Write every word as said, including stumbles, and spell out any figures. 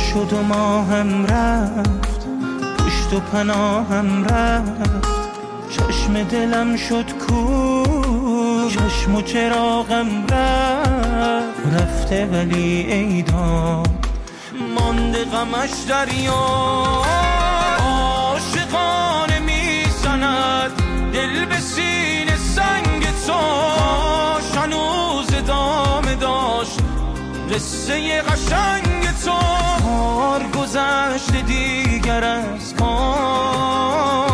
شد و ما هم رفت، پشت و پناهم رفت، چشم دلم شد کو، چشم و چراغم رفت. رفته ولی ایدان مانده غمش دریا، عاشقانه میزند دل به سینه سنگ تو، هنوز ادامه داشت قصه قشنگ تو. کار گذشته دیگر از کار